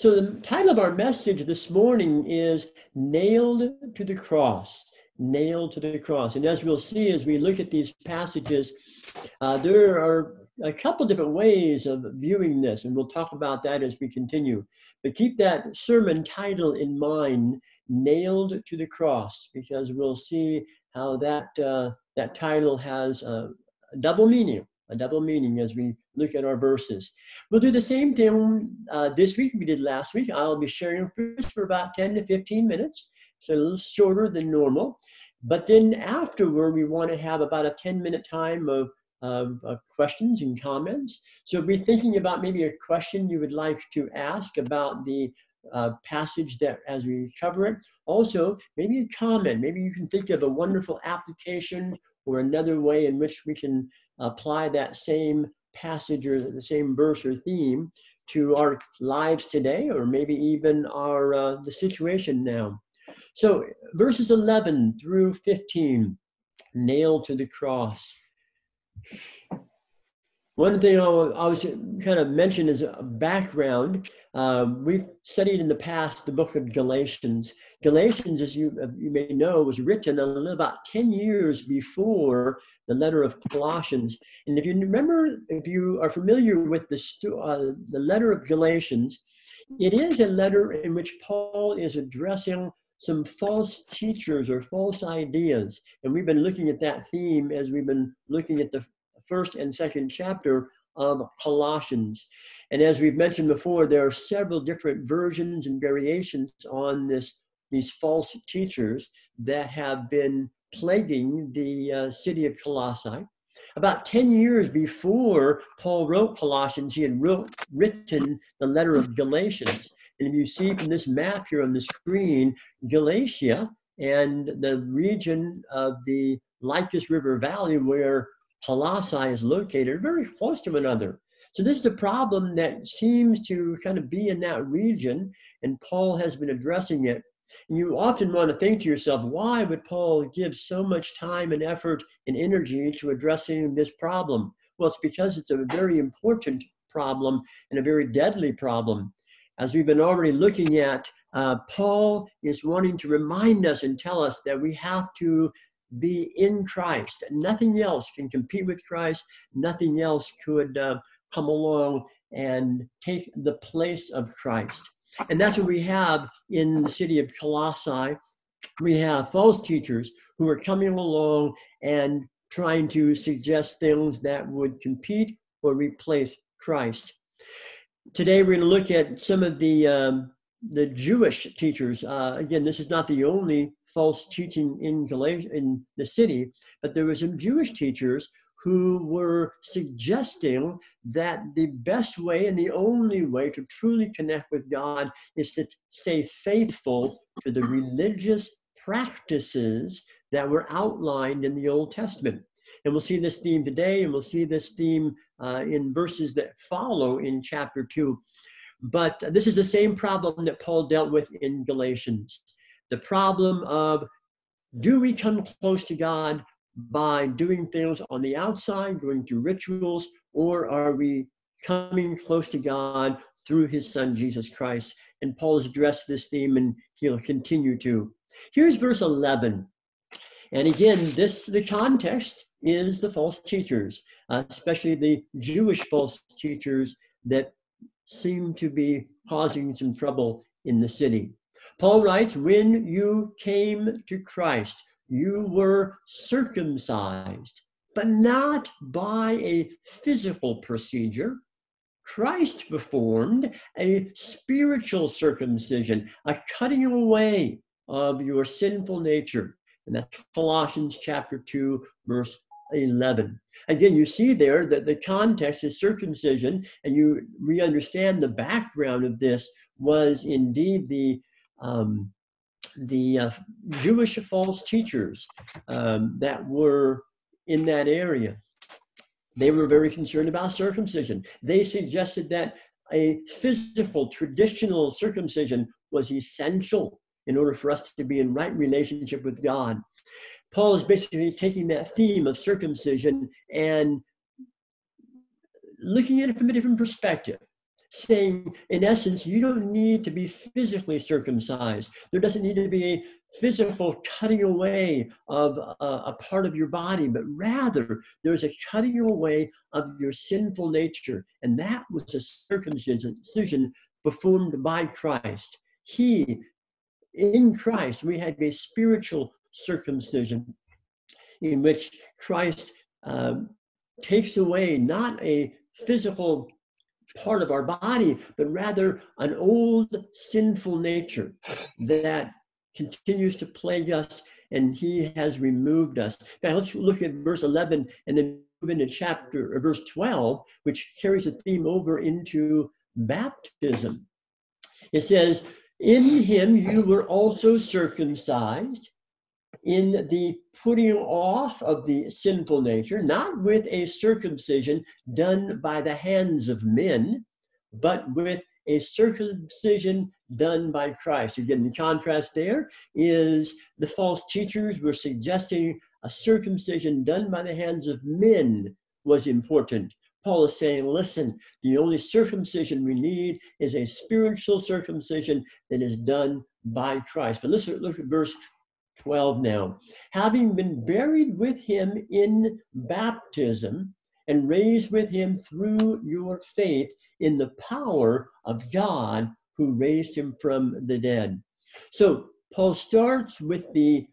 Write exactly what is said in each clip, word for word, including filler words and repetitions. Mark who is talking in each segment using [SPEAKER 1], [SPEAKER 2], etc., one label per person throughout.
[SPEAKER 1] So the title of our message this morning is Nailed to the Cross. Nailed to the cross. And as we'll see as we look at these passages, uh, there are a couple different ways of viewing this, and we'll talk about that as we continue. But keep that sermon title in mind, Nailed to the Cross, because we'll see how that, uh, that title has a, a double meaning, a double meaning as we look at our verses. We'll do the same thing uh, this week we did last week. I'll be sharing for about ten to fifteen minutes. So a little shorter than normal. But then afterward, we want to have about a ten minute time of, of, of questions and comments. So be thinking about maybe a question you would like to ask about the uh, passage that as we cover it. Also, maybe a comment. Maybe you can think of a wonderful application or another way in which we can apply that same passage or the same verse or theme to our lives today, or maybe even our uh, the situation now. So verses eleven through fifteen, nailed to the cross. One thing I was kind of mention as a background, um, we've studied in the past the book of Galatians. Galatians, as you, you may know, was written about ten years before the letter of Colossians. And if you remember, if you are familiar with the, uh, the letter of Galatians, it is a letter in which Paul is addressing some false teachers or false ideas. And we've been looking at that theme as we've been looking at the first and second chapter of Colossians. And as we've mentioned before, there are several different versions and variations on this, these false teachers that have been plaguing the uh, city of Colossae. About ten years before Paul wrote Colossians, he had wrote, written the letter of Galatians. And if you see from this map here on the screen, Galatia and the region of the Lycus River Valley where Colossae is located are very close to one another. So this is a problem that seems to kind of be in that region, and Paul has been addressing it. And you often want to think to yourself, why would Paul give so much time and effort and energy to addressing this problem? Well, it's because it's a very important problem and a very deadly problem. As we've been already looking at, uh, Paul is wanting to remind us and tell us that we have to be in Christ. Nothing else can compete with Christ. Nothing else could uh, come along and take the place of Christ. And that's what we have in the city of Colossae. We have false teachers who are coming along and trying to suggest things that would compete or replace Christ. Today, we're going to look at some of the um, the Jewish teachers. Uh, again, this is not the only false teaching in Galatia, in the city, but there were some Jewish teachers who were suggesting that the best way and the only way to truly connect with God is to stay faithful to the religious practices that were outlined in the Old Testament. And we'll see this theme today, and we'll see this theme uh, in verses that follow in chapter two. But this is the same problem that Paul dealt with in Galatians. The problem of, do we come close to God by doing things on the outside, going through rituals, or are we coming close to God through his son, Jesus Christ? And Paul has addressed this theme, and he'll continue to. Here's verse eleven. And again, this the context is the false teachers, uh, especially the Jewish false teachers that seem to be causing some trouble in the city. Paul writes, when you came to Christ, you were circumcised, but not by a physical procedure. Christ performed a spiritual circumcision, a cutting away of your sinful nature. And that's Colossians chapter two, verse eleven. Again, you see there that the context is circumcision, and you we understand the background of this was indeed the um, the uh, Jewish false teachers um, that were in that area. They were very concerned about circumcision. They suggested that a physical, traditional circumcision was essential in order for us to be in right relationship with God. Paul is basically taking that theme of circumcision and looking at it from a different perspective, saying, in essence, you don't need to be physically circumcised. There doesn't need to be a physical cutting away of a, a part of your body, but rather there's a cutting away of your sinful nature. And that was a circumcision performed by Christ. He, in Christ, we had a spiritual circumcision in which Christ um, takes away not a physical part of our body, but rather an old sinful nature that continues to plague us, and he has removed us. In fact, let's look at verse eleven and then move into chapter or verse twelve, which carries the theme over into baptism. It says, in him you were also circumcised in the putting off of the sinful nature, not with a circumcision done by the hands of men, but with a circumcision done by Christ. Again, the contrast there is the false teachers were suggesting a circumcision done by the hands of men was important. Paul is saying, listen, the only circumcision we need is a spiritual circumcision that is done by Christ. But let's look at verse twelve now. Having been buried with him in baptism and raised with him through your faith in the power of God who raised him from the dead. So Paul starts with the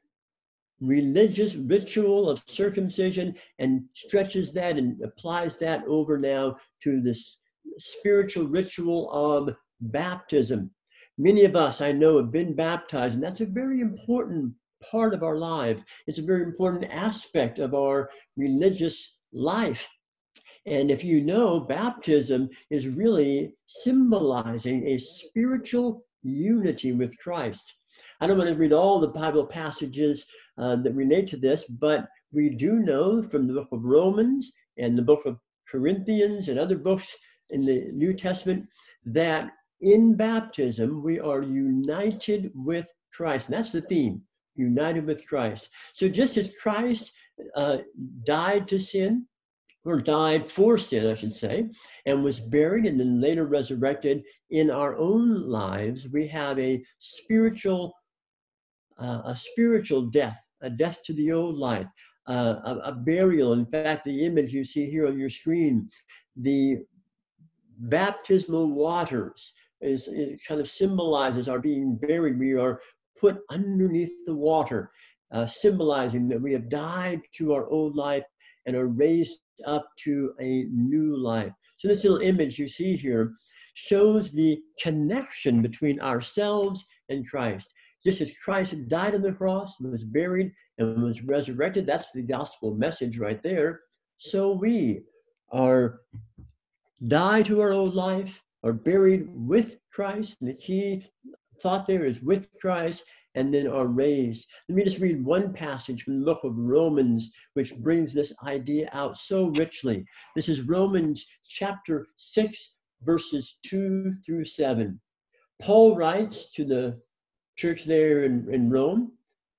[SPEAKER 1] religious ritual of circumcision and stretches that and applies that over now to this spiritual ritual of baptism. Many of us, I know, have been baptized, and that's a very important part of our life. It's a very important aspect of our religious life. And if you know, baptism is really symbolizing a spiritual unity with Christ. I don't want to read all the Bible passages uh, that relate to this, but we do know from the book of Romans and the book of Corinthians and other books in the New Testament that in baptism we are united with Christ. And that's the theme. United with Christ. So just as Christ uh, died to sin, or died for sin, I should say, and was buried and then later resurrected in our own lives, we have a spiritual, uh, a spiritual death, a death to the old life, uh, a, a burial. In fact, the image you see here on your screen, the baptismal waters, is it kind of symbolizes our being buried. We are put underneath the water, uh, symbolizing that we have died to our old life and are raised up to a new life. So this little image you see here shows the connection between ourselves and Christ. Just as Christ died on the cross, was buried, and was resurrected, that's the gospel message right there. So we are die to our old life, are buried with Christ. And the key thought there is with Christ, and then are raised. Let me just read one passage from the book of Romans, which brings this idea out so richly. This is Romans chapter six, verses two through seven. Paul writes to the church there in, in Rome,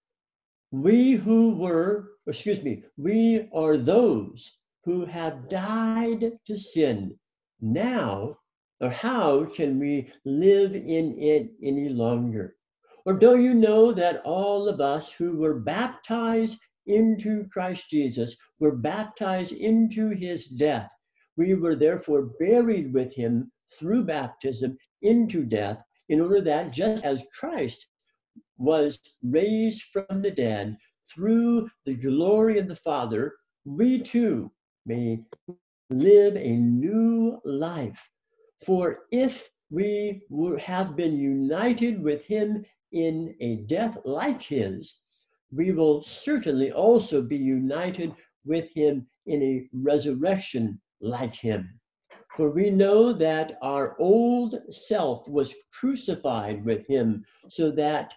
[SPEAKER 1] we who were, excuse me, we are those who have died to sin. Now, or how can we live in it any longer? Or don't you know that all of us who were baptized into Christ Jesus were baptized into his death? We were therefore buried with him through baptism into death, in order that just as Christ was raised from the dead through the glory of the Father, we too may live a new life. For if we were, have been united with him in a death like his, we will certainly also be united with him in a resurrection like him. For we know that our old self was crucified with him, so that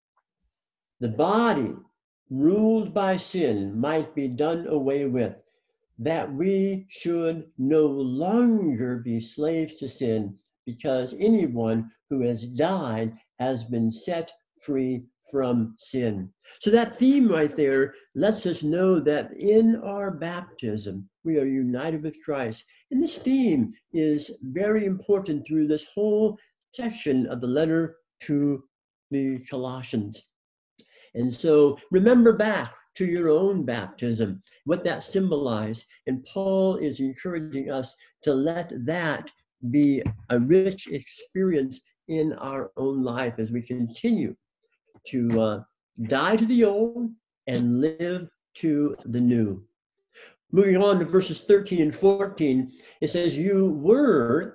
[SPEAKER 1] the body ruled by sin might be done away with, that we should no longer be slaves to sin, because anyone who has died has been set free from sin. So that theme right there lets us know that in our baptism, we are united with Christ. And this theme is very important through this whole section of the letter to the Colossians. And so remember back to your own baptism, what that symbolized. And Paul is encouraging us to let that be a rich experience in our own life as we continue to uh, die to the old and live to the new. Moving on to verses thirteen and fourteen, it says, you were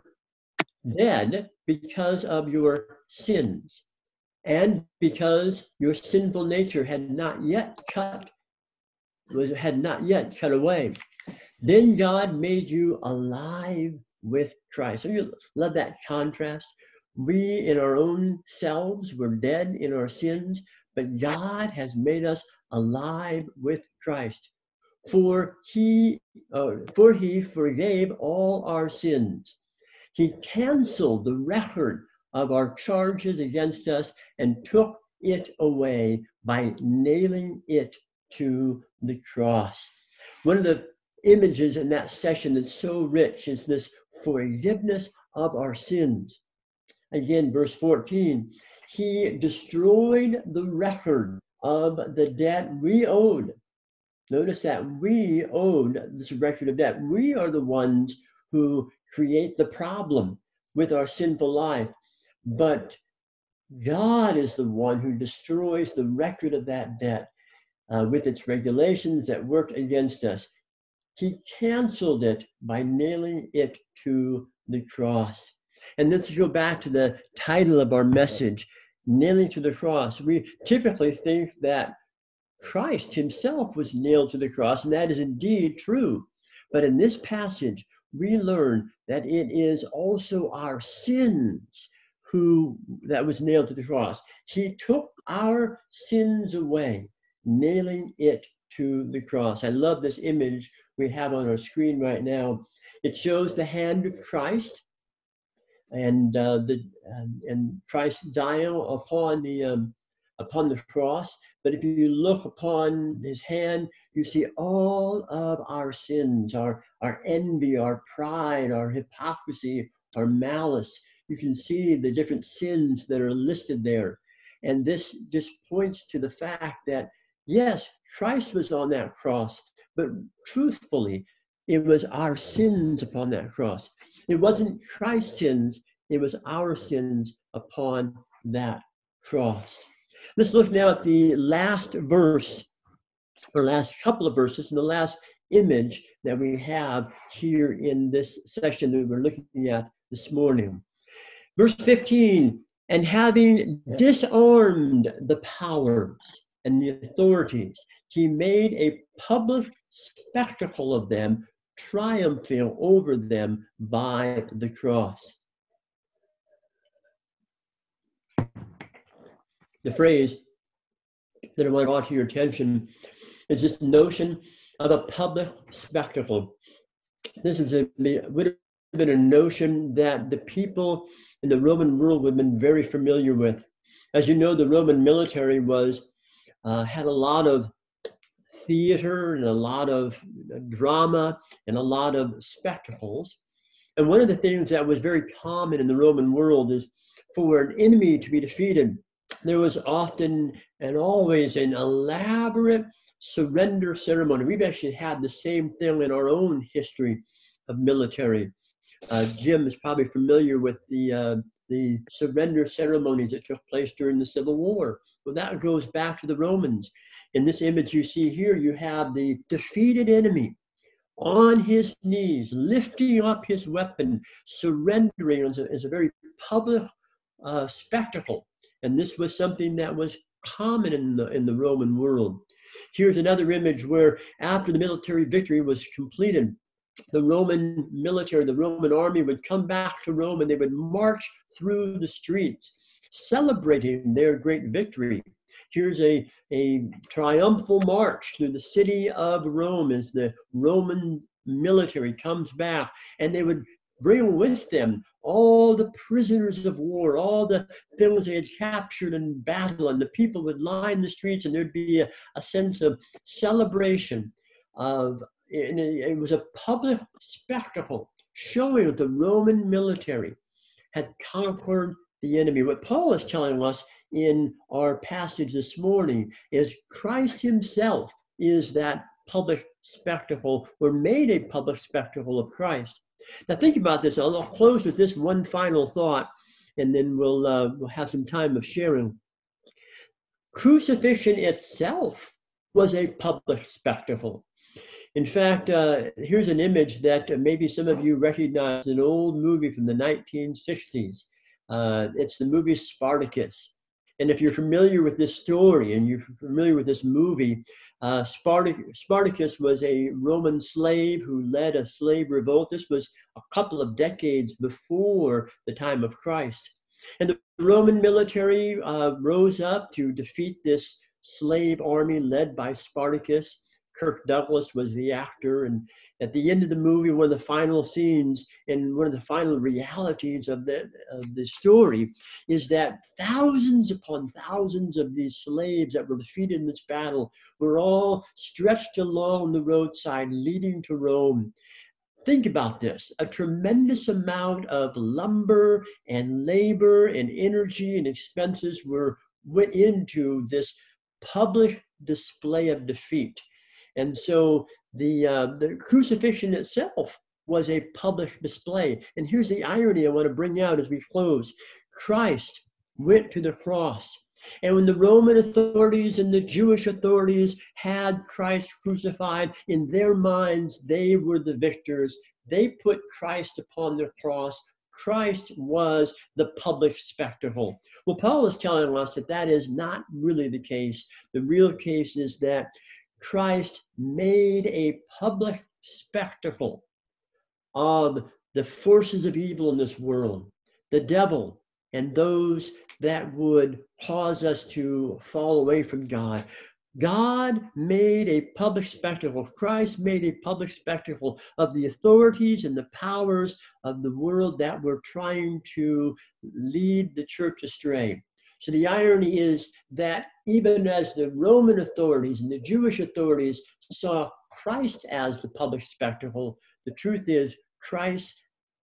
[SPEAKER 1] dead because of your sins, and because your sinful nature had not yet cut, was had not yet cut away. Then God made you alive with Christ. So you love that contrast. We in our own selves were dead in our sins, but God has made us alive with Christ. For he, uh, for he forgave all our sins. He canceled the record of our charges against us and took it away by nailing it to the cross. One of the images in that session that's so rich is this forgiveness of our sins. Again, verse fourteen, he destroyed the record of the debt we owed. Notice that we owed this record of debt. We are the ones who create the problem with our sinful life. But God is the one who destroys the record of that debt uh, with its regulations that work against us. He canceled it by nailing it to the cross. And let's go back to the title of our message, Nailing to the Cross. We typically think that Christ himself was nailed to the cross, and that is indeed true. But in this passage, we learn that it is also our sins who that was nailed to the cross. He took our sins away, nailing it to the cross. I love this image we have on our screen right now. It shows the hand of Christ and uh, the um, and Christ dying upon the um, upon the cross. But if you look upon his hand, you see all of our sins, our, our envy, our pride, our hypocrisy, our malice. You can see the different sins that are listed there. And this just points to the fact that, yes, Christ was on that cross, but truthfully, it was our sins upon that cross. It wasn't Christ's sins, it was our sins upon that cross. Let's look now at the last verse, or last couple of verses, and the last image that we have here in this section that we're looking at this morning. Verse fifteen, and having disarmed the powers and the authorities, he made a public spectacle of them, triumphing over them by the cross. The phrase that I want to draw to your attention is this notion of a public spectacle. This was a, would have been a notion that the people in the Roman world would have been very familiar with. As you know, the Roman military was uh, had a lot of theater and a lot of drama and a lot of spectacles. And one of the things that was very common in the Roman world is for an enemy to be defeated, there was often and always an elaborate surrender ceremony. We've actually had the same thing in our own history of military. Uh, Jim is probably familiar with the uh, the surrender ceremonies that took place during the Civil War. Well, that goes back to the Romans. In this image you see here, you have the defeated enemy on his knees, lifting up his weapon, surrendering as a, as a very public uh, spectacle. And this was something that was common in the, in the Roman world. Here's another image where after the military victory was completed, the Roman military, the Roman army would come back to Rome and they would march through the streets, celebrating their great victory. Here's a, a triumphal march through the city of Rome as the Roman military comes back, and they would bring with them all the prisoners of war, all the things they had captured in battle, and the people would line the streets, and there'd be a, a sense of celebration of, and it, it was a public spectacle showing that the Roman military had conquered the enemy. What Paul is telling us in our passage this morning is Christ himself is that public spectacle, or made a public spectacle of Christ. Now think about this. I'll, I'll close with this one final thought, and then we'll, uh, we'll have some time of sharing. Crucifixion itself was a public spectacle. In fact, uh, here's an image that uh, maybe some of you recognize, an old movie from the nineteen sixties. Uh, it's the movie Spartacus. And if you're familiar with this story and you're familiar with this movie, uh, Spartac- Spartacus was a Roman slave who led a slave revolt. This was a couple of decades before the time of Christ. And the Roman military uh, rose up to defeat this slave army led by Spartacus. Kirk Douglas was the actor, and at the end of the movie, one of the final scenes and one of the final realities of the, of the story is that thousands upon thousands of these slaves that were defeated in this battle were all stretched along the roadside leading to Rome. Think about this. A tremendous amount of lumber and labor and energy and expenses were went into this public display of defeat. And so the, uh, the crucifixion itself was a public display. And here's the irony I want to bring out as we close. Christ went to the cross. And when the Roman authorities and the Jewish authorities had Christ crucified, in their minds, they were the victors. They put Christ upon the cross. Christ was the public spectacle. Well, Paul is telling us that that is not really the case. The real case is that Christ made a public spectacle of the forces of evil in this world, the devil, and those that would cause us to fall away from God. God made a public spectacle. Christ made a public spectacle of the authorities and the powers of the world that were trying to lead the church astray. So the irony is that even as the Roman authorities and the Jewish authorities saw Christ as the public spectacle, the truth is Christ's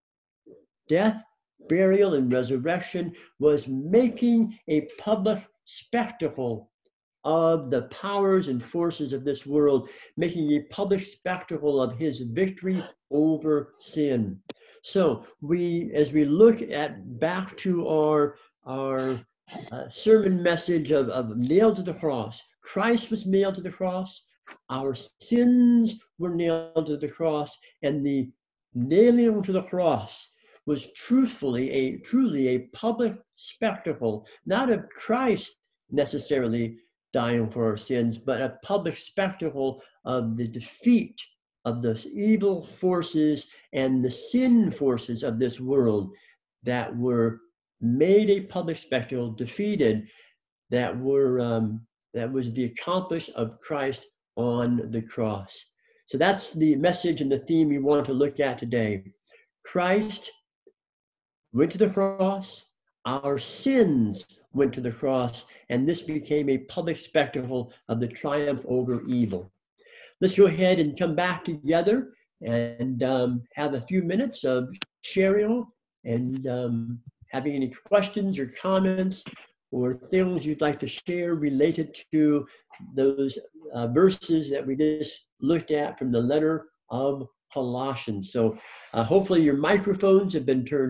[SPEAKER 1] death, burial, and resurrection was making a public spectacle of the powers and forces of this world, making a public spectacle of his victory over sin. So we, as we look at back to our, our Uh, sermon message of, of nailed to the cross. Christ was nailed to the cross. Our sins were nailed to the cross, and the nailing to the cross was truthfully a truly a public spectacle, not of Christ necessarily dying for our sins, but a public spectacle of the defeat of the evil forces and the sin forces of this world that were made a public spectacle, defeated, that were um, that was the accomplishment of Christ on the cross. So that's the message and the theme we want to look at today. Christ went to the cross, our sins went to the cross, and this became a public spectacle of the triumph over evil. Let's go ahead and come back together and um, have a few minutes of sharing and um, having any questions or comments or things you'd like to share related to those uh, verses that we just looked at from the letter of Colossians. So uh, hopefully your microphones have been turned